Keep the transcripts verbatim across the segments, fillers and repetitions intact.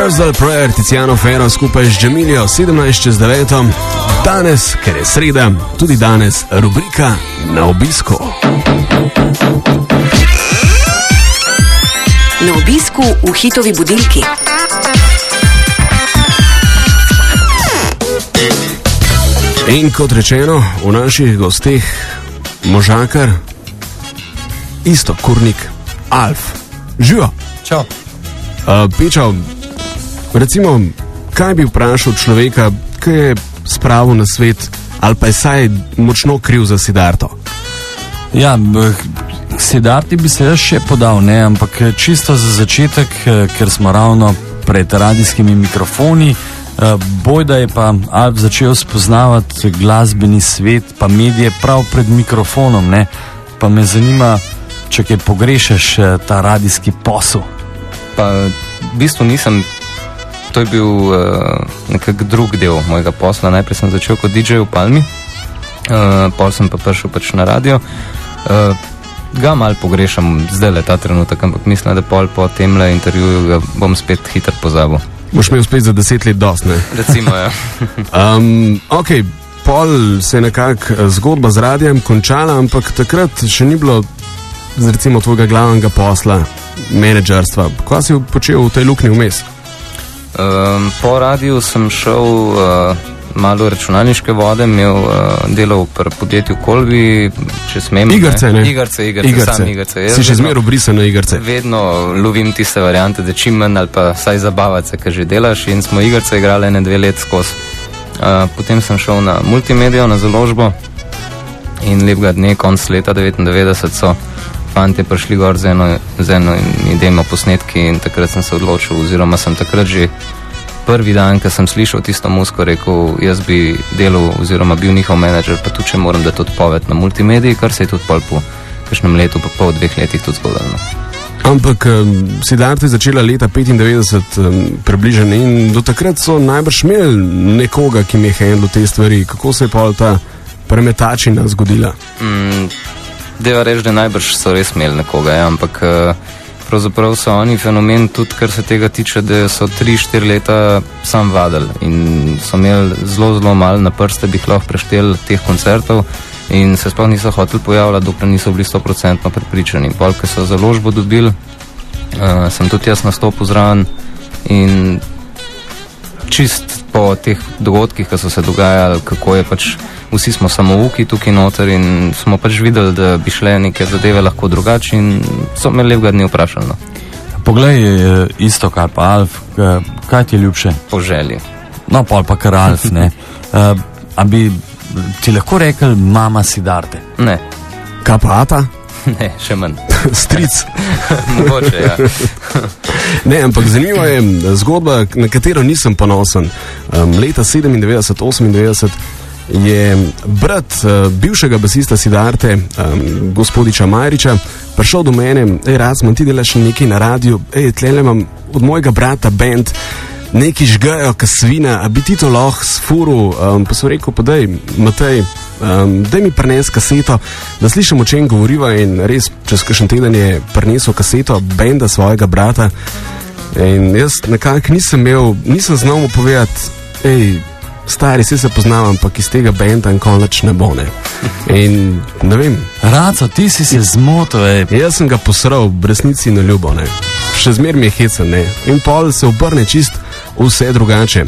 Universal Prayer, Tiziano Ferro skupaj z Džemilijo, sedemnajst čez deveto. Danes, ker je sreda, tudi danes rubrika Na obisku. Na obisku v hitovi budilki. In kot rečeno, v naših gosteh možakar, isto kurnik, Alf. Živo. Čau. Uh, Pečo, recimo, kaj bi vprašal človeka, ki je spravil na svet, ali pa je saj močno kriv za Sidarto? Ja, Sidarti bi se jaz še podal, ne, ampak čisto za začetek, ker smo ravno pred radijskimi mikrofoni, bojda je pa Alf začel spoznavati glasbeni svet, pa medije prav pred mikrofonom, ne, pa me zanima, če kaj pogrešaš ta radijski posel. Pa v bistvu nisem, to je bil uh, nekak drug del mojega posla. Najprej sem začel kot D J v Palmi, uh, pol sem pa prišel pač na radio. Uh, ga mal pogrešam zdaj le ta trenutek, ampak mislim, da pol po temle intervjuju ga bom spet hitro pozabil. Boš imel spet za deset let dost, ne? Recimo, ja. um, ok, pol se je nekako zgodba z radijem končala, ampak takrat še ni bilo recimo tvojega glavnega posla, menedžerstva. Kaj si počel v tej luknji vmes? Um, po radiju sem šel uh, malo računalniške vode, imel uh, delal pri podjetju Kolbi, če smem. Igarce, ne? Igarce, igarce, igarce. sam igarce. Si še zmer obrisan na igarce? Vedno lovim tiste variante, da čim manj ali pa saj zabavati se, kaj že delaš, in smo igarce igrali ene dve let skozi. Uh, potem sem šel na multimedijo, na založbo, in lepega dne, konc leta devetindevetdeset so fantje prišli gor z eno, z eno idejmo posnetki, in takrat sem se odločil, oziroma sem takrat že prvi dan, ko sem slišal tisto muziko, rekel, jaz bi delal oziroma bil njihov menedžer, pa tudi če moram dati odpoved na multimediji, kar se je tudi pol po kakšnem letu, pa pol dveh letih tudi zgodilo. Ampak um, Sidarta je začela leta petindevetdeset um, približene, in do takrat so najbrž imeli nekoga, ki mi je handlil te stvari. Kako se je pa ta premetačina zgodila? Mm, Deva reči, da najbrž so res imeli nekoga, ja, ampak pravzaprav so oni fenomen tudi, kar se tega tiče, da so tri štiri leta sam vadili in so imeli zelo, zelo malo na prste, bi jih lahko prešteli teh koncertov, in se sploh niso hoteli pojavljati, dokler niso bili sto procentno prepričani. Pol, ko so založbo dobili, uh, sem tudi jaz nastopil zraven, in čist po teh dogodkih, ki so se dogajali, kako je pač, vsi smo samouki tukaj noter, in smo pač videli, da bi šle neke zadeve lahko drugače, in so me lepega dne vprašali. No. Poglej, isto kar pa Alf, kaj ti je ljubše? Po želji. No, pol pa kar Alf, ne. Uh, a bi ti lahko rekel mama Sidarte? Ne. Kaj pa ata? Ne, še manj. Stric. Mogoče, ja. Ne, ampak zanimiva je zgodba, na katero nisem ponosen. Um, leta sedemindevetdeset, osemindevetdeset je brat uh, bivšega basista Sidarte, um, gospodiča Majriča, prišel do mene, ej, Razman, ti delaš nekaj na radiju, ej, tlele imam od mojega brata band, neki žgajo, ka svina, a bi ti to lahko sfuril, um, pa so rekel, pa daj, Matej, um, daj mi prines kaseto, da slišim, o čem govoriva, in res, čez kakšen teden je prinesel kaseto benda svojega brata, in jaz nekako nisem imel, nisem znal mu povedati, ej, stari, vsi se poznam, ampak iz tega benda konč ne bo, ne. In ne vem. Raco, ti si se zmotil, ej. Jaz sem ga posral, v resnici na ljubo, ne. Še zmer mi je hecen, ne. In pol se obrne čist vse drugače.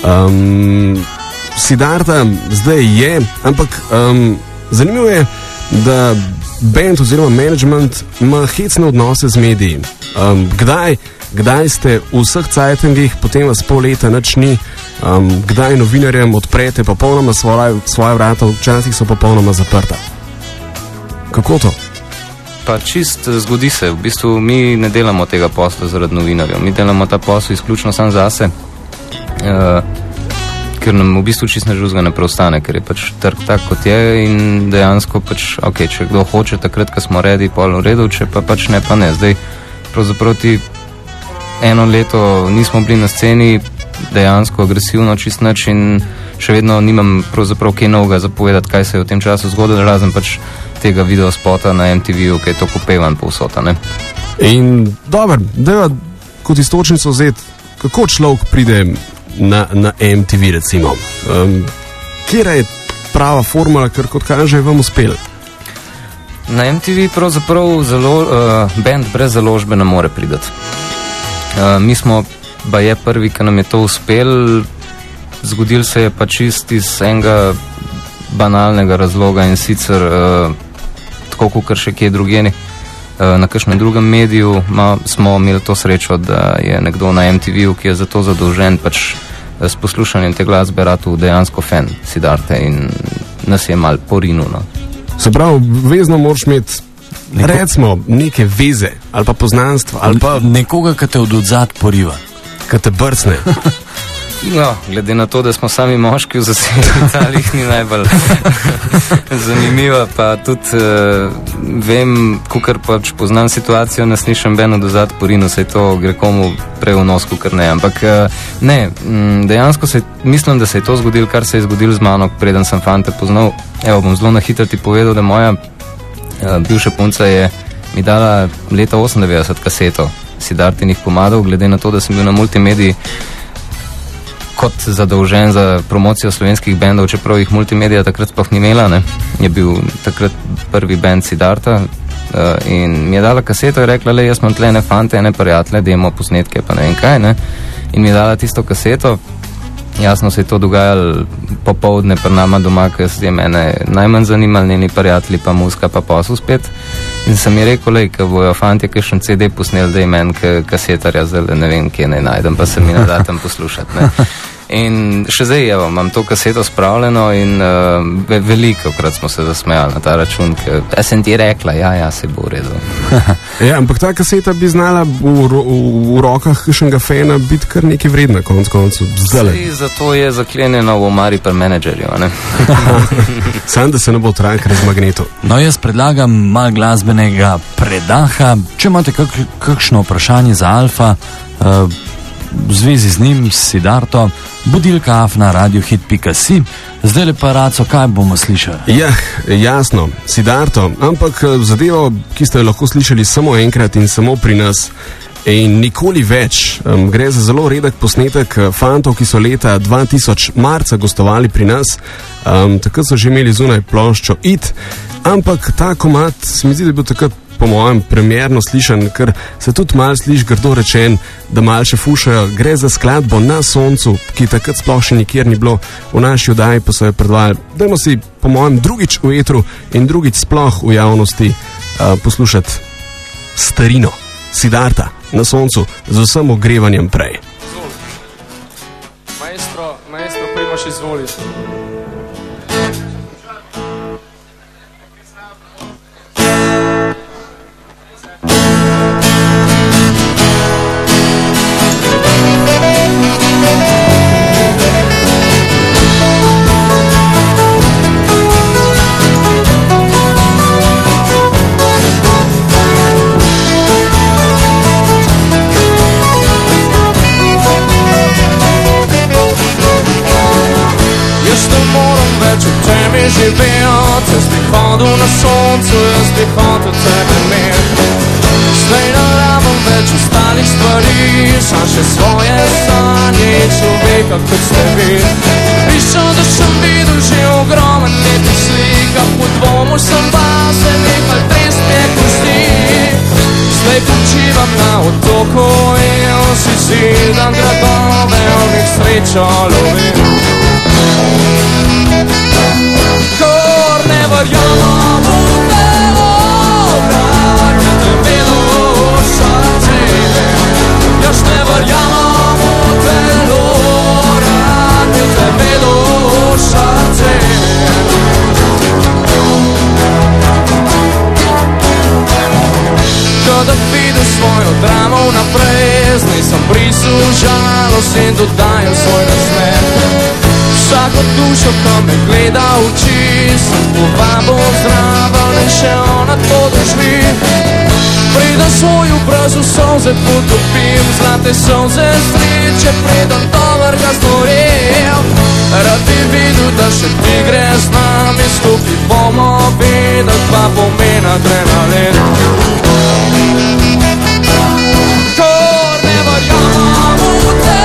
Um, Sidarta zdaj je, ampak um, zanimivo je, da band oziroma management ima hecne odnose z mediji. Um, kdaj, kdaj ste v vseh cajtengih, potem vas pol leta nič ni, um, kdaj novinarjem odprete popolnoma svoje, svoje vrata, včasih so popolnoma zaprta. Kako to? Pa čist zgodi se, v bistvu mi ne delamo tega posla zaradi novinarjev, mi delamo ta posel izključno sam zase, uh, ker nam v bistvu čist ne žuzga ne preostane, ker je pač trg tak, kot je, in dejansko pač, ok, če kdo hoče takrat, ko smo redi, pol v redu, če pa pač ne, pa ne. Zdaj, pravzaprav ti eno leto nismo bili na sceni, dejansko agresivno čist nič, in še vedno nimam pravzaprav kaj novega zapovedati, kaj se je v tem času zgodilo, razen pač tega videospota na M T V-u, ki je to popevan povsota, ne? In dober, dajva kot istočnico vzeti kako človek pride na, na M T V recimo? Um, kjera je prava formula, ker kot kaže, je vam uspel? Na M T V pravzaprav zelo, uh, band brez založbe ne more pridati. Uh, mi smo pa je prvi, ki nam je to uspel, zgodil se je pa čist iz enega banalnega razloga in sicer uh, tako kot še kje drugeni. Uh, na kakšnem drugem mediju ma, smo imeli to srečo, da je nekdo na M T V-u, ki je za to zadolžen, pač s poslušanjem te glasbe ratu dejansko fan Siddharte in nas je mal porinul. No. Se pravi, vezno moraš imeti Neko... recimo neke veze ali pa poznanstva ali pa nekoga, ki te od odzad poriva, ki te brcne. No, glede na to, da smo sami moški v zasedbi, talih ni najbolj zanimiva, pa tudi uh, vem, kukar pač poznam situacijo, nas nišem beno dozad porinu, se to gre komu prej v nos, kukar ne, ampak uh, ne, m, dejansko se, mislim, da se je to zgodil, kar se je zgodil z mano, preden sem fante poznal. Evo, bom zelo na hitro ti povedal, da moja uh, bivša punca je mi dala leta osemindevetdeset kaseto Siddhartinih komadov, glede na to, da sem bil na multimediji kot zadolžen za promocijo slovenskih bendov, čeprav jih multimedija takrat sploh ni imela, ne? Je bil takrat prvi band Siddharta uh, in mi je dala kaseto in rekla, le, jaz imam tle ene fante, ene prijatelje, demo posnetke, pa ne vem kaj, ne? In mi je dala tisto kaseto. Jasno se je to dogajalo popovdne pri nama doma, ker se je mene najmanj zanimali, njeni prijatelji pa muska pa posel spet. In sem ji rekel, lej, ko bojo fantje kakšen C D posneli, da je meni kasetarja, zdaj ne vem, kje naj najdem, pa se mi ne da tam poslušati. Ne. In še zdaj, evo, imam to kaseto spravljeno in uh, ve veliko krat smo se zasmejali na ta račun, ker jaz sem ti rekla, ja, ja, se bo v redu. Ja, ampak ta kaseta bi znala v, v, v rokah kakšnega fena biti kar nekaj vredna, konc koncu. Zdaj. Zato je zaklenjeno v omari pri menedžerju, ne? Sam, da se ne bo trak raz magnetu. No, jaz predlagam mal glasbenega predaha. Če imate kak, kakšno vprašanje za Alfa, uh, v zvezi z njim, s Siddharto, budilka afna radiohit pika si. Zdaj pa Raco, kaj bomo slišali? Ja, jasno, Siddharto, ampak zadevo, ki ste jo lahko slišali samo enkrat in samo pri nas in nikoli več. Um, gre za zelo redek posnetek fantov, ki so leta dva tisoč marca gostovali pri nas. Um, takrat so že imeli zunaj ploščo It, ampak ta komad se mi zdi, da je bil takrat po mojem premjerno slišan, ker se tudi malo sliši grdo rečen, da malo še fušajo. Gre za skladbo Na soncu, ki takrat sploh še nikjer ni bilo, v naši oddaji pa so jo predvajali. Dajmo si po mojem drugič v etru in drugič sploh v javnosti uh, poslušati starino Siddharta Na soncu z vsem ogrevanjem prej. Maestro, maestro, primaš izvoliti. Jaz bi hodil na soncu, jaz bi hotel tebe imeti. Zdaj ne rabim več ostalih stvari, sam še svoje sanje in človeka, kot ste vi. Pišel, da sem videl že ogromen lepih slika, po dvomu sem vase nekaj trestne kosti. Zdaj počivam na otoku in si zidam gradove, v njih srečo lovim. Ne verjamem v telo, rad je te bilo srce. Jaz ne verjamem v telo, rad je te bilo srce. Kada vidim svojo dramo naprej, z njej sem brisal žalost in dodajal svoj nasmeh. Vsako dušo, ko me gleda v oči, sem povabil zraven in še ona to doživi. Preden svoj obraz v solze potopim, zlate solze sreče, preden do vrha zgorel. Rad bi videl, da še ti gre z nami, skupaj bomo videli, pa pomeni adrenalin. Ko ne verjamem v te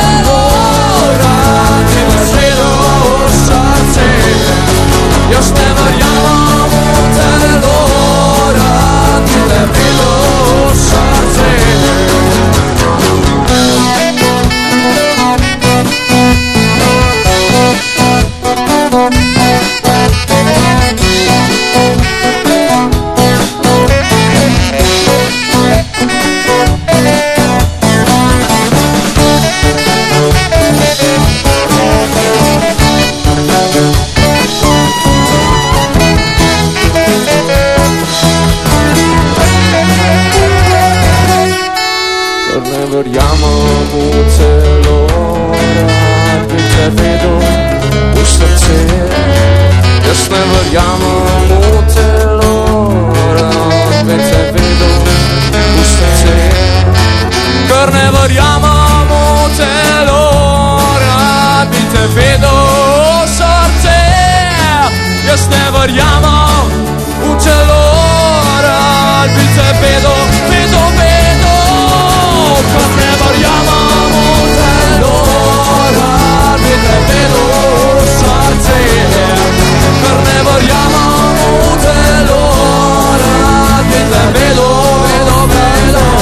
v srce. Jaz ne verjamem v telo, rad bi te vedel v srce. Ker ne verjamem v telo, rad bi te vedel v srce. Jaz ne verjamem v telo, rad bi te vedel, vedel, vedel. Ker ne verjamem v telo, rad bi te vedel v srce. Ker ne verjamem v telo, rad bi te vedel, vedel, vedel.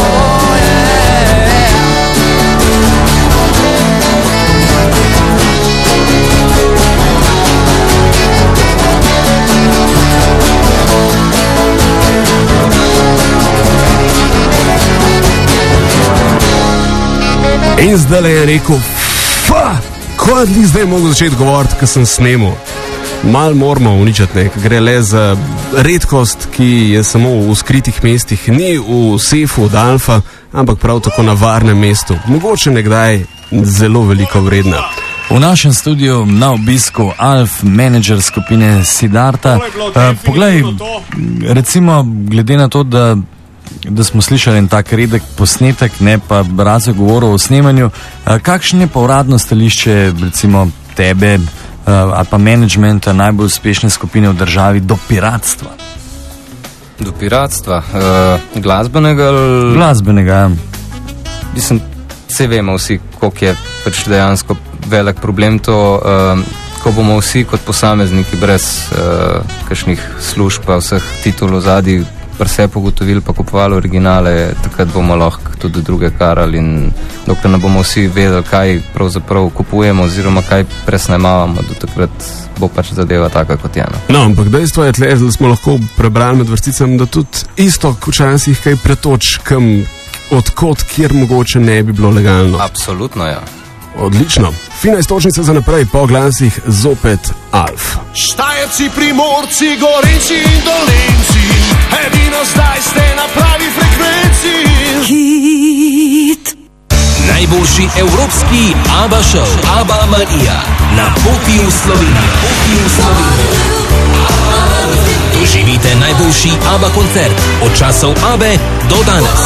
In zdaj je rekel, fa, ko je zdaj mogel začeti govoriti, ko sem snemal. Mal moramo uničiti, ne, gre le za redkost, ki je samo v skritih mestih, ni v sefu od Alfa, ampak prav tako na varnem mestu. Mogoče nekdaj zelo veliko vredna. V našem studiu na obisku Alf, menedžer skupine Siddharta. Uh, poglej, recimo, glede na to, da da smo slišali en tak redek posnetek, ne pa razo govoril o snemanju. Kakšno je pa uradno stališče, recimo tebe ali pa menedžmenta najbolj uspešne skupine v državi do piratstva? Do piratstva? Uh, glasbenega? Ali... Glasbenega, ja. Mislim, vse vemo vsi, koliko je pač dejansko velik problem to, uh, ko bomo vsi kot posamezniki brez uh, kakšnih služb pa vseh titul ozadij vse pogotovili pa kupovali originale, takrat bomo lahko tudi druge karali in dokler ne bomo vsi vedeli, kaj pravzaprav kupujemo oziroma kaj presnemavamo, do takrat bo pač zadeva taka kot je. No, ampak dejstvo je tle, da smo lahko prebrali med vrsticami, da tudi isto včasih kaj pretoč, kam odkot, kjer mogoče ne bi bilo legalno. Absolutno, ja. Odlično. Fina istočnica za naprej, po glasih zopet Alf. Štajerci, Primorci, Gorenci in Dolenci, edino zdaj ste na pravi frekvenci. Hit. Najboljši evropski ABBA show, ABBA Mania, na poti v Slovenijo. Poti v Slovenijo. Doživite najboljši ABBA koncert od časov ABBE do danes.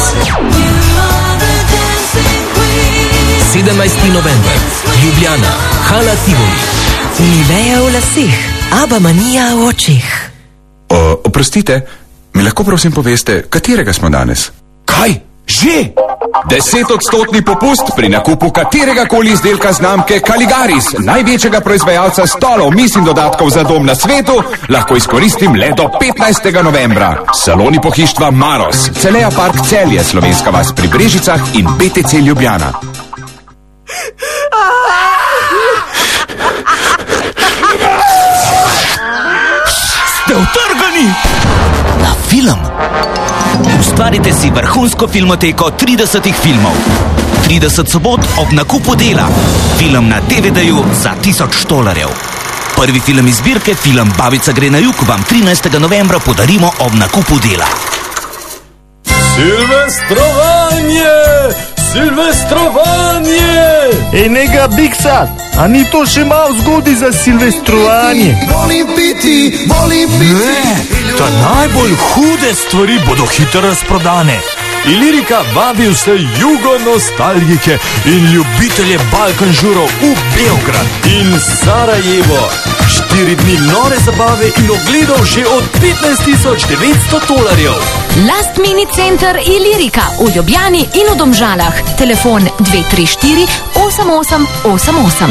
sedemnajsti november, Ljubljana, Hala Tivoli. Niveja v lasih, ABBA Mania v očih. O, oprostite, mi lahko prosim poveste, katerega smo danes? Kaj? Že? Desetodstotni popust pri nakupu katerega koli izdelka znamke Caligaris, največjega proizvajalca stolov, miz in dodatkov za dom na svetu, lahko izkoristim le do petnajstega novembra. Saloni pohištva Maros, Celeja Park Celje, Slovenska vas pri Brežicah in B T C Ljubljana. Ste utrgani? Na film. Ustvarite si vrhunsko filmoteko tridesetih filmov. trideset sobot ob nakupu Dela. Film na D V D-ju za tisoč tolarjev. Prvi film iz zbirke, film Babica gre na jug, vam trinajstega novembra podarimo ob nakupu Dela. Silvestrovanje! Silvestrovanje! Ej, nega Biksa, a ni to še malo zgodaj za silvestrovanje? Volim piti, volim piti. Ne, ta najbolj hude stvari bodo hitro razprodane. Ilirika vabi vse jugonostalgike in ljubitelje Balkan žurov v Beograd in Sarajevo. Štiri dni nore zabave in ogledov že od petnajst tisoč devetsto tolarjev. Last Mini Center Ilirika v Ljubljani in v Domžalah. Telefon dve tri štiri osem osem osem osem.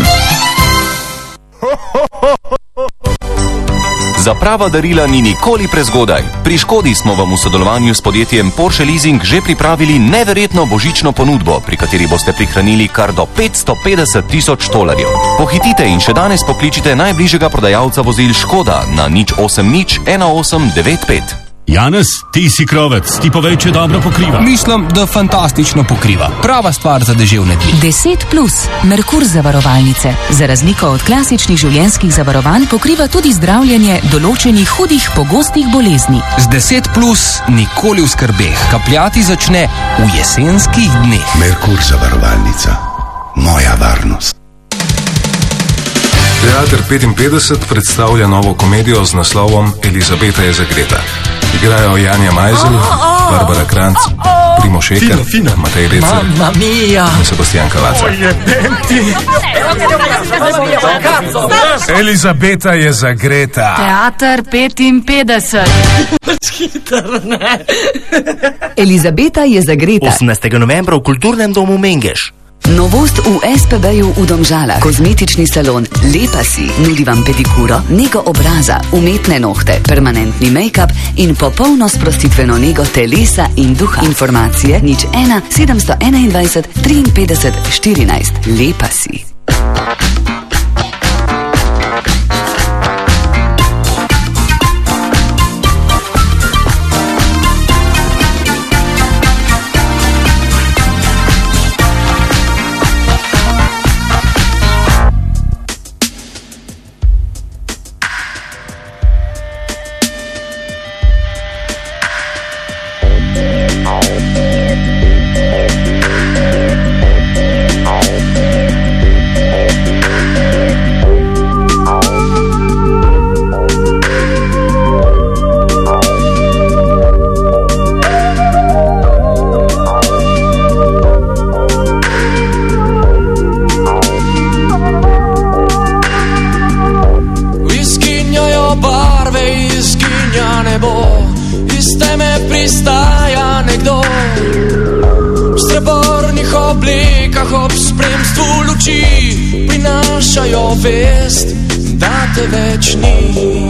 Za prava darila ni nikoli prezgodaj. Pri Škodi smo vam v sodelovanju s podjetjem Porsche Leasing že pripravili neverjetno božično ponudbo, pri kateri boste prihranili kar do petsto petdeset tisoč tolarjev. Pohitite in še danes pokličite najbližjega prodajalca vozil Škoda na nič osem nič ena osem devet pet. Janez, ti si krovec, ti povej, če dobro pokriva. Mislim, da fantastično pokriva. Prava stvar za deževne dni. deset plus, Merkur zavarovalnice. Za razliko od klasičnih življenjskih zavarovanj pokriva tudi zdravljenje določenih hudih pogostih bolezni. Z deset plus nikoli v skrbeh. Kapljati začne v jesenskih dneh. Merkur zavarovalnica. Moja varnost. Teater petinpetdeset predstavlja novo komedijo z naslovom Elizabeta je zagreta. Igrajo Janja Majzelj, Barbara Kranc, Primož Ekar, Matej Recer in Sebastian Kavaca. Elizabeta je zagreta. Teater petinpetdeset. Elizabeta je zagreta. osemnajstega novembra v Kulturnem domu Mengeš. Novost v es pe be-ju v Domžalah. Kozmetični salon Lepa si nudi vam pedikuro, nego obraza, umetne nohte, permanentni make-up in popolno sprostitveno nego telesa in duha. Informacije nič ena sedemsto enaindvajset triinpetdeset štirinajst. Lepa si. Vest, da te več ni.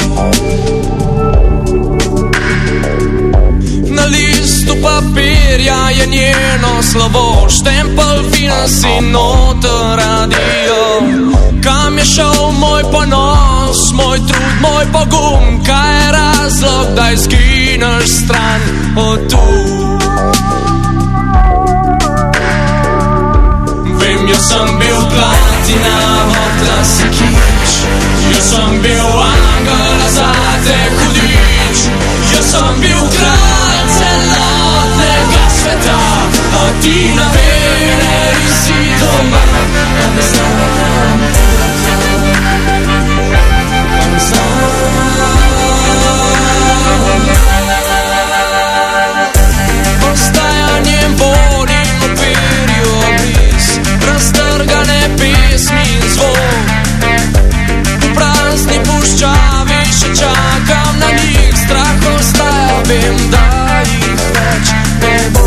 Na listu papirja je njeno slovo, štempel finans in noter radio. Kam je šel moj ponos, moj trud, moj pogum, kaj je razlog, da izgineš stran od tu? Vem, jaz sem bil platina, hotla si kič. Jaz sem bil angel, zate hudič. Jaz sem bil kralj celotnega sveta, a ti na mene si doma. Pa ne znam, pa ne znam. Ostajanjem vodim v perju obris, raztrgane pesmi in zvok. V prazni puščavi še čakam na njih, strah ostaja, vem, da jih več ne bo.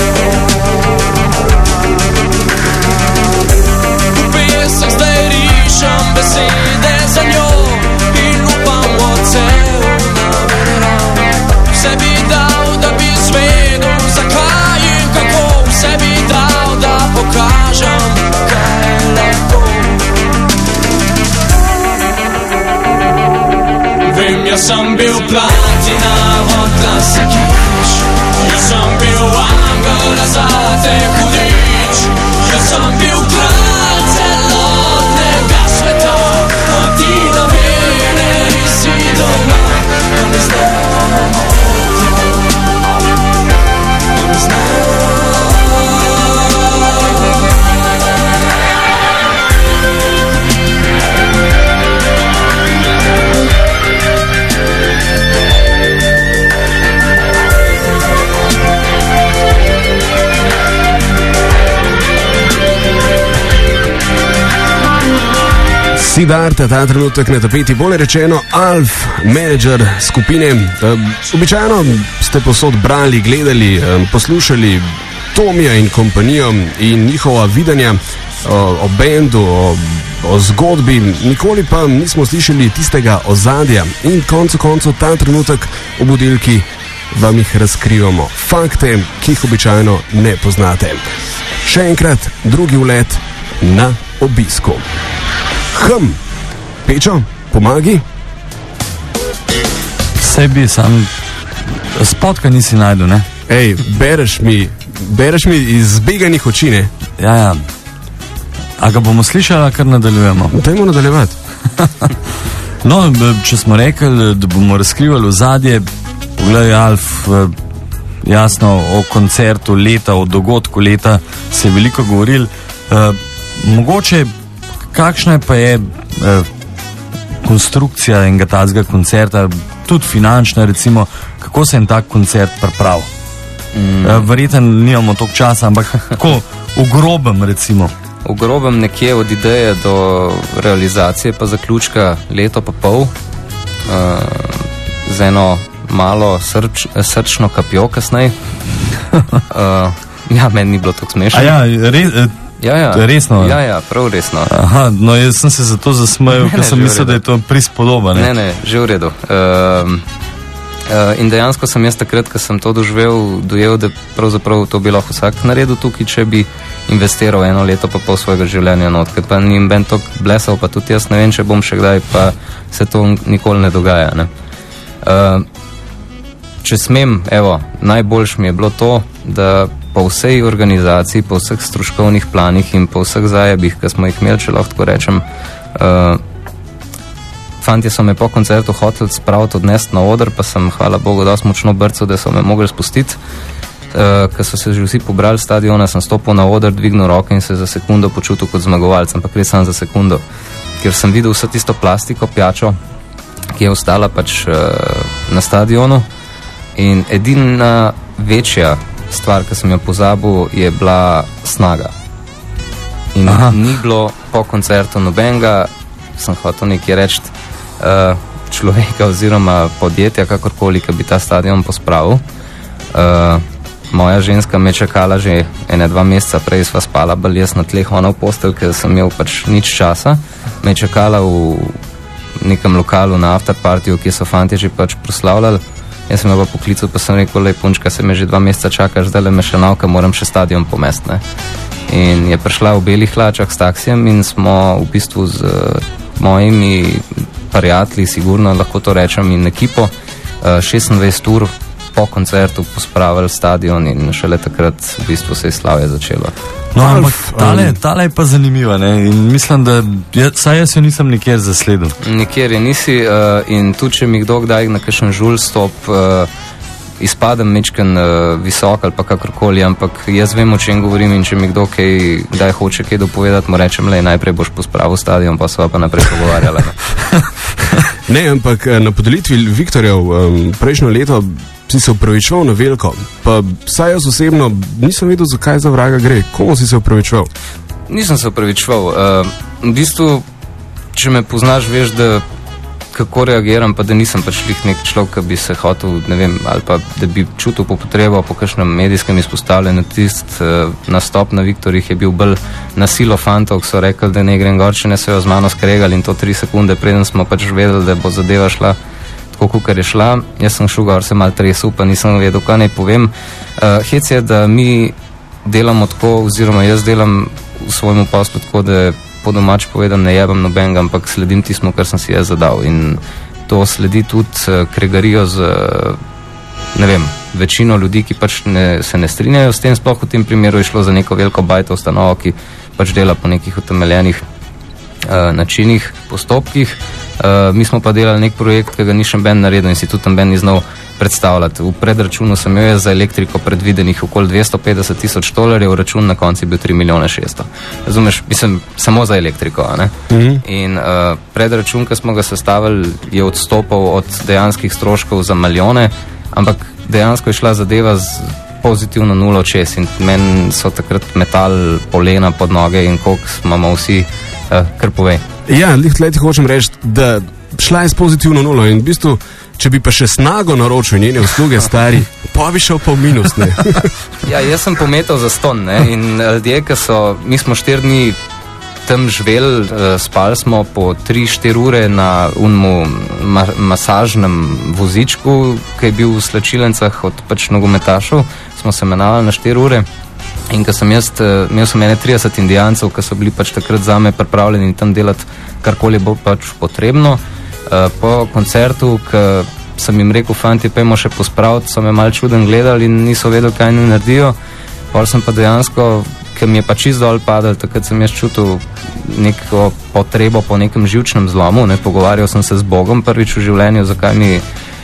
V pesek zdaj rišem besede za njo in upam odsev na veran. Vse bi dal, da bi zvedel, zakaj in kako. Vse bi dal, da pokažem, kaj je lahko. Vem, jaz sem bil platina, hotla si kič. Jaz sem bil angel, zate hudič. Jaz sem bil kralj celotnega sveta, a ti na mene nisi doma. Pa ne znam, pa ne znam. Siddharta, ta trenutek na tapeti, bolje rečeno Alf, menedžer skupine. Običajno ste posod brali, gledali, poslušali Tomija in kompanijo in njihova videnja o, o bendu, o, o zgodbi, nikoli pa nismo slišali tistega ozadja in koncu koncu ta trenutek v budilki vam jih razkrivamo. Fakte, ki jih običajno ne poznate. Še enkrat, drugi vlet na obisku. Hm, Pečo, pomagi? Sebi sam spotka nisi najdel, ne? Ej, bereš mi, bereš mi iz zbeganih oči, ne? Ja, ja. A ga bomo slišali, kar nadaljujemo? Dajmo nadaljevati. No, če smo rekli, da bomo razkrivali ozadje, pogledaj, Alf, jasno, o koncertu leta, o dogodku leta se je veliko govoril. Uh, mogoče kakšna pa je eh, konstrukcija enega tazga koncerta, tudi finančna, recimo, kako se en tak koncert pripravi? Mm. Verjetno nimamo toliko časa, ampak kako v grobem, recimo? V grobem nekje od ideje do realizacije pa zaključka leto pa pol, uh, z eno malo srč, srčno kapjo kasneje. Uh, ja, meni ni bilo tako smešno. A ja, res, ja, ja. resno? Ja, ja, prav resno. Aha, no jaz sem se zato zasmejal, ker sem mislil, da je to prispodoba. Ne, ne, ne že v redu. Uh, uh, in dejansko sem jaz takrat, ko sem to doživel, dojel, da pravzaprav to bi lahko vsak naredil tukaj, če bi investiral eno leto pa pol svojega življenja not, ker pa nim ben tok blesal, pa tudi jaz ne vem, če bom še kdaj, pa se to nikoli ne dogaja. Ne. Uh, če smem, evo, najboljš mi je bilo to, da po vsej organizaciji, po vseh stroškovnih planih in po vseh zajebih, ki smo jih imeli, če lahko tako rečem, uh, fantje so me po koncertu hoteli spraviti odnesti na oder, pa sem, hvala Bogu, dosti močno brcal, da so me mogli spustiti. Uh, ko so se že vsi pobrali stadiona, sem stopil na oder, dvignil roke in se za sekundo počutil kot zmagovalec, ampak res samo za sekundo, ker sem videl vso tisto plastiko pijačo, ki je ostala pač uh, na stadionu, in edina večja stvar, ki sem jo pozabil, je bila snaga. In Aha. ni bilo po koncertu nobenega, sem hotel nekaj reči, uh, človeka oziroma podjetja, kakorkoli, ki bi ta stadion pospravil. Uh, Moja ženska me je čakala že ene dva meseca prej, sva spala bolj jaz na tleh, ona v postelj, ker sem imel pač nič časa. Me je čakala v nekem lokalu na afterpartiju, kjer so fantje že pač proslavljali. Jaz sem jo pa poklical, pa sem rekel, lej punčka, se me že dva meseca čakaš, zdaj le me še navka, moram še stadion pomest, ne. In je prišla v belih hlačah s taksijem in smo v bistvu z uh, mojimi prijatelji, sigurno lahko to rečem, in ekipo uh, šestindvajset ur po koncertu pospravili stadion in šele takrat v bistvu se je slavje začelo. No, ampak tale, tale je pa zanimiva, ne? In mislim, da ja, saj jaz jo nisem nikjer zasledil. Nikjer je nisi uh, in tudi, če mi kdo kdaj na kakšen žulj stop, uh, izpadem mečken uh, visok ali pa kakorkoli, ampak jaz vem, o čem govorim, in če mi kdo kaj, kdaj hoče kaj dopovedati, mu rečem, lej, najprej boš pospravil stadion, pa sva pa naprej pogovarjala. Ne? Ne, ampak na podelitvi Viktorjev um, prejšnjo leto si se upravičeval na veliko, pa saj jaz osebno nisem vedel, zakaj za vraga gre. Komu si se upravičeval? Nisem se upravičeval. Uh, v bistvu, če me poznaš, veš, da kako reagiram, pa da nisem pač nek človek, ki bi se hotel, ne vem, ali pa da bi čutil po potrebo po kakšnem medijskem izpostavljanju. Tist uh, nastop na Viktorjih je bil bolj na silo fantov, ki so rekli, da ne grem gor, če ne so jo z mano skregali, in to tri sekunde, preden smo pač vedeli, da bo zadeva šla tako, kar je šla. Jaz sem šel gor, se mal tresel, pa nisem vedel, kaj naj povem. Uh, hec je, da mi delamo tako, oziroma jaz delam v svojemu poslu tako, da po domač povedam, ne jebam nobenega, ampak sledim tistmu, kar sem si jaz zadal. In to sledi tudi uh, kregarijo z, uh, ne vem, večino ljudi, ki pač ne, se ne strinjajo s tem, sploh v tem primeru je šlo za neko veliko bajto ustanovo, ki pač dela po nekih utemeljenih uh, načinih, postopkih. Uh, mi smo pa delali nek projekt, ki ga ni še ben naredil in si tudi ben ni znal predstavljati. V predračunu sem imel za elektriko predvidenih okoli dvesto petdeset tisoč dolarjev, račun na konci bil tri milijone šeststo. Razumeš, mislim, samo za elektriko, a ne? Mm-hmm. In uh, predračun, ki smo ga sestavili, je odstopal od dejanskih stroškov za milijone, ampak dejansko je šla zadeva z pozitivno nulo čez in meni so takrat metal polena pod noge in koliko imamo vsi, uh, kar povej. Ja, lih tleti hočem reči, da šla je s pozitivno nulo in v bistvu, če bi pa še snago naročil njene usluge, stari, pa bi šel pa v minus, ne? Ja, jaz sem pometal za ston, ne, in ljudje, ki so, mi smo štiri dni tam živeli, spali smo po tri štiri ure na unmu ma masažnem vozičku, ki je bil v slačilencah od pač nogometašov, smo se menali na štiri ure. In ko sem jaz, imel sem ene trideset indijancev, ki so bili pač takrat zame pripravljeni tam delati karkoli bo pač potrebno. Po koncertu, ko sem jim rekel, fanti, pejmo še pospraviti, so me mal čuden gledali in niso vedeli, kaj ne naredijo. Pol sem pa dejansko, ker mi je pač iz dol padal, takrat sem jaz čutil neko potrebo po nekem živčnem zlomu, ne, pogovarjal sem se z Bogom prvič v življenju, zakaj mi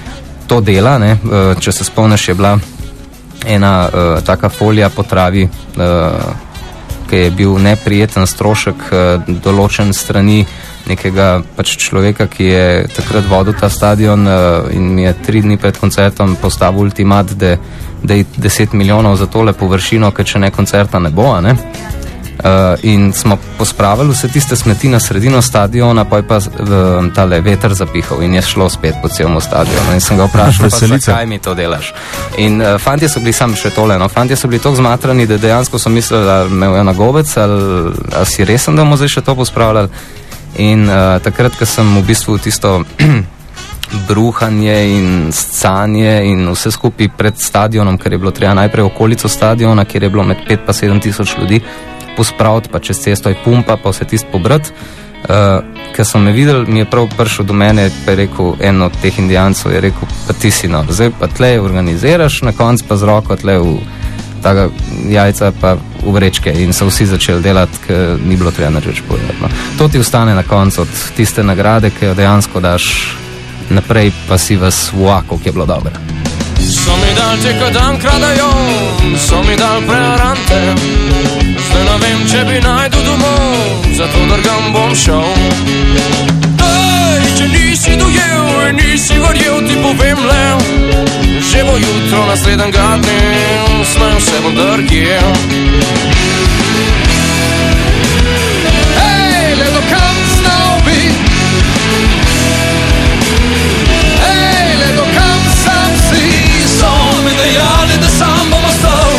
to dela, ne, če se spomniš, je bila ena uh, taka folija po travi, uh, ki je bil neprijeten strošek uh, določen strani nekega pač človeka, ki je takrat vodil ta stadion uh, in mi je tri dni pred koncertom postavil ultimat, da da je deset milijonov za tole površino, ker če ne koncerta ne bo, ne? Uh, in smo pospravili vse tiste smeti na sredino stadiona, pa je pa uh, tale veter zapihal in je šlo spet po celom stadionu. In sem ga vprašal, pa zakaj mi to delaš. In uh, fantje so bili sam še tole, no, fantje so bili tako zmatrani, da dejansko so mislili, da me je na gobec, ali, ali si resen, da bomo zdaj še to pospravljali. In uh, takrat, ko sem v bistvu tisto bruhanje in scanje in vse skupaj pred stadionom, ker je bilo treba najprej okolico stadiona, kjer je bilo med pet pa sedem tisoč ljudi, pospraviti, pa čez cesto je pumpa, pa vse tist pobrati. Uh, ker sem me videl, mi je prav prišel do mene, pa je rekel, en od teh indijancov je rekel, pa ti si no, zdaj pa tle organiziraš, na konc pa z roko tle v taga jajca pa v vrečke in so vsi začeli delati, ker ni bilo treba nareč povedati. No. To ti ostane na koncu od tiste nagrade, ki jo dejansko daš naprej, pa si vas vlako, ki je bilo dobro. So mi dal te, ko dan kradajo, so mi dal prearante, zdaj ne vem, če bi najdu domov, zato drgam bom šel. Ej, če nisi dojel, nisi verjel, ti povem le, že bo jutro naslednjega dne, smem se bom drgel. Ej, let the comes now be. Dejali, da sam bom ostal,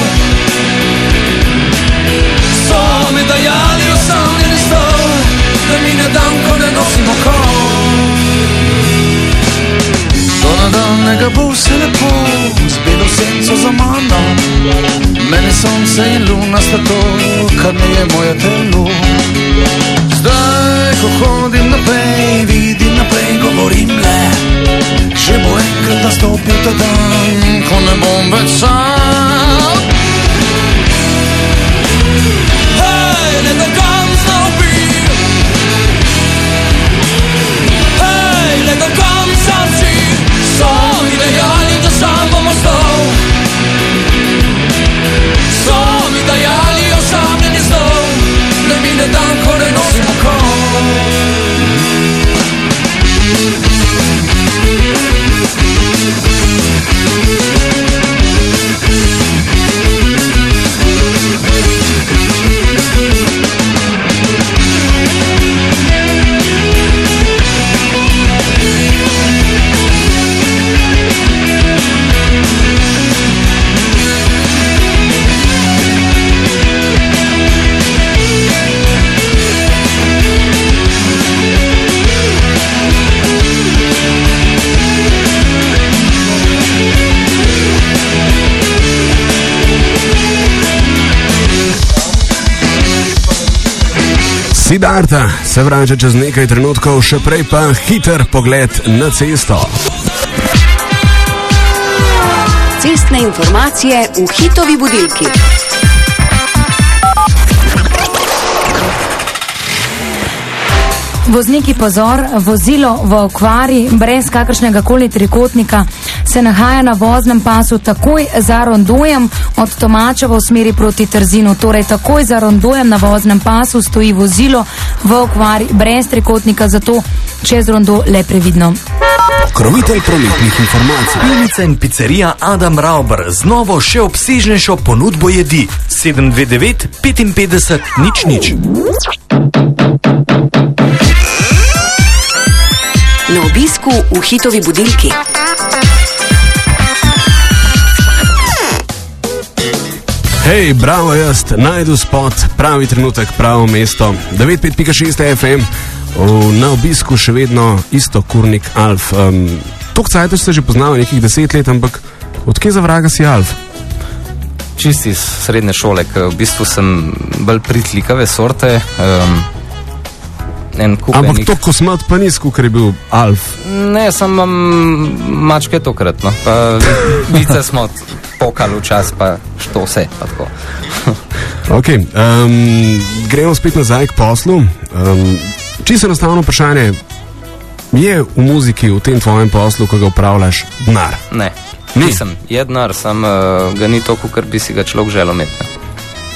so mi dejali, osamljeni stol, da mi ne dam, ko ne nosim okol. Do nadaljnega bo vse lepo, z belo senco za mano, meni sonce in luna sta to, kar ne je moje telo. Zdaj, ko hodim naprej, vidim naprej, govorim le, že bo enkrat nastopil ta dan, ko ne bom več sam. Hey, let the guns now be. Hey, let the guns now see. So mi dejali, da sam bom ostal, so mi dejali, osamljeni znov, da mi ne dam, ko ne nosim okol. Siddharta se vrača čez nekaj trenutkov, še prej pa hiter pogled na cesto. Cestne informacije v hitovi budilki. Vozniki pozor, vozilo v okvari brez kakršnega koli trikotnika se nahaja na voznem pasu takoj za rondojem od Tomačeva v smeri proti Trzinu. Torej takoj za rondojem na voznem pasu stoji vozilo v okvari brez trikotnika, zato čez rondo le previdno. Krojitelj prometnih informacij. Pivnica in pizzerija Adam Rauber z novo še obsežnejšo ponudbo jedi. sedem dve devet petinpetdeset nič nič. Na obisku v hitovi budilki. Hej, bravo jaz, najdu spot, pravi trenutek, pravo mesto. devet pet pika šest F M, na obisku še vedno isto Kurnik Alf. Um, Tok cajtov ste že poznali, nekih deset let, ampak odkje za vraga si Alf? Čisti iz srednje šole, ker v bistvu sem bolj pritlikave sorte. Um, Ampak enik... to kosmat pa ni sku, ker je bil Alf. Ne, sem um, mačke tokrat, no. Pa vice smo pokali včas, pa što vse, pa tako. Ok, um, gremo spet nazaj k poslu. Um, čisto enostavno vprašanje, je v muziki, v tem tvojem poslu, ko ga upravljaš, denar? Ne, nisem. Je denar, sam uh, ga ni toliko, ker bi si ga človek želel imeti.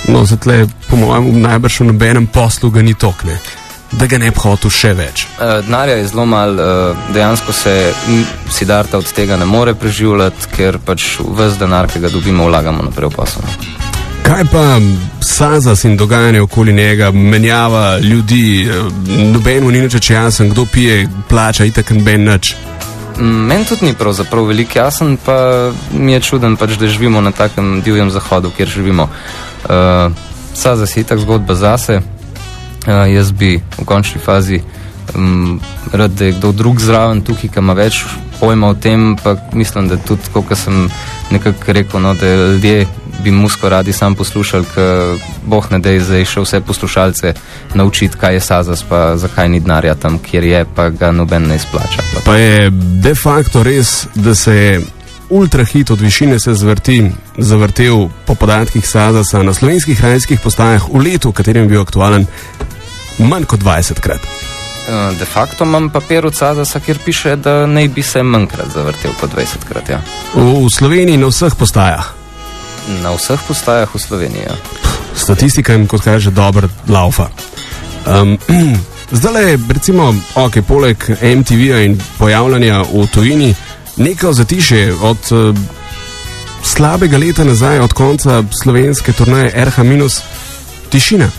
No, zatle, po mojem, najbrž v nobenem poslu ga ni tokne, da ga ne bi hotel še več. Uh, denarja je zelo malo, uh, dejansko se m, Siddharta od tega ne more preživljati, ker pač ves denar, ki ga dobimo, vlagamo naprej v posel. Kaj pa Sazas in dogajanje okoli njega, menjava ljudi, nobeno ni nič jasen, kdo pije, plača, itak noben nič? Meni tudi ni pravzaprav veliko jasen, pa mi je čuden pač, da živimo na takem divjem zahodu, kjer živimo. Uh, Sazas je itak zgodba zase, uh, jaz bi v končni fazi um, rad, da je kdo drug zraven tukaj, ki ima več pojma o tem, pa mislim, da tudi, kot sem nekako rekel, no, da ljudje bi musko radi sam poslušali, ker boh ne dej zdaj še vse poslušalce naučiti, kaj je Sazas, pa zakaj ni denarja tam, kjer je, pa ga noben ne izplača. Pa, pa je de facto res, da se je ultrahit od višine se zvrti, zavrtel po podatkih Sazasa na slovenskih radijskih postajah v letu, v katerem je bil aktualen, manj kot dvajsetkrat. De facto imam papir od Sazasa, kjer piše, da naj bi se manjkrat zavrtel kot dvajsetkrat, ja. V Sloveniji na vseh postajah? Na vseh postajah v Sloveniji, ja. Statistika jim, kot kaže, dobro laufa. Um, zdaj je, recimo, ok, poleg M T V-ja in pojavljanja v tujini, neko zatišje od uh, slabega leta nazaj, od konca slovenske turneje R H minus, tišina.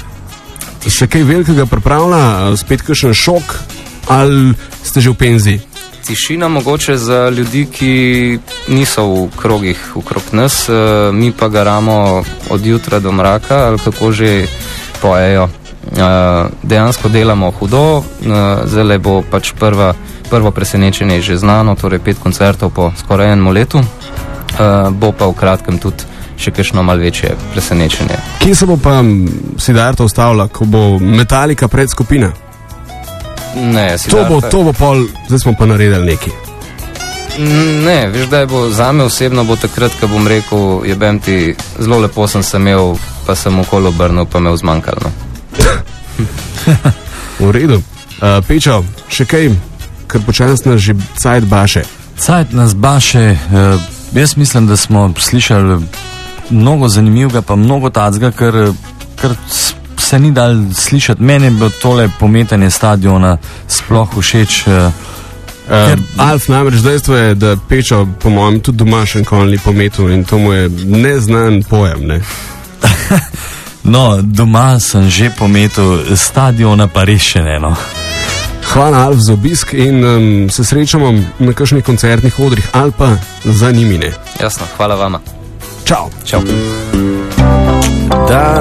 Še kaj velikega pripravlja, spet kakšen šok, ali ste že v penziji? Tišina mogoče za ljudi, ki niso v krogih okrog nas, mi pa garamo od jutra do mraka, ali kako že pojejo. Dejansko delamo hudo, zdaj bo pač prva, prvo presenečenje že znano, torej pet koncertov po skoraj enem letu, bo pa v kratkem tudi še kakšno malo večje presenečenje. Kje se bo pa Siddharta ustavila, ko bo Metallica pred skupina? Ne, to bo, to bo pol, zdaj smo pa naredili nekaj. Ne, veš, da je bo zame osebno bo takrat, ko bom rekel, jebem ti, zelo lepo sem se imel, pa sem okolo obrnil, pa me vzmanjkalo. V redu. Uh, Pečo, še kaj, ker počas nas že cajt baše? Cajt nas baše, uh, jaz mislim, da smo slišali mnogo zanimivega, pa mnogo tacga, ker, ker se ni dal slišati. Meni je bilo tole pometanje stadiona sploh všeč. Uh, ker... Alf, namreč dejstvo je, da Pečo, po mojem, tudi doma še nikoli ni pometil in to mu je neznan pojem, ne? No, doma sem že pometil, stadiona pa res še ne, no. Hvala, Alf, za obisk in um, se srečamo na kakšnih koncertnih odrih ali pa za njimi, ne? Jasno, hvala vama. Čau. Čau. Da